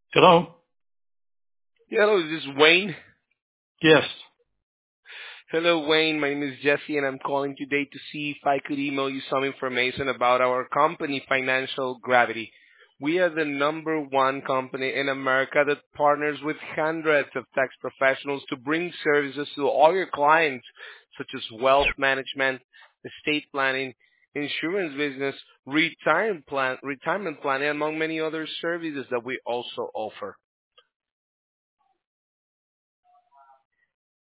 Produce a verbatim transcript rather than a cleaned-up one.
Hello? Yeah, hello, this is Wayne. Yes. Hello, Wayne. My name is Jesse, and I'm calling today to see if I could email you some information about our company, Financial Gravity. We are the number one company in America that partners with hundreds of tax professionals to bring services to all your clients, such as wealth management, estate planning, insurance business, retirement plan, retirement planning, among many other services that we also offer.